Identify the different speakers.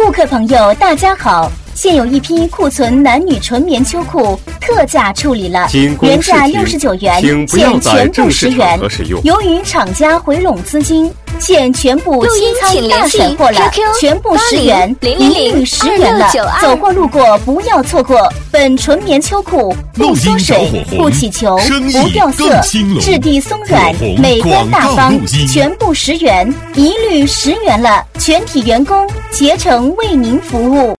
Speaker 1: 顾客朋友，大家好！现有一批库存男女纯棉秋裤特价处理了，原价69元，现全部10元。由于厂家回笼资金，现全部清仓大甩货了，全部10元，一律10元了。走过路过不要错过，本纯棉秋裤不缩水、不起球、不掉色，质地松软，美观大方，全部10元，一律10元了。全体员工竭诚为您服务。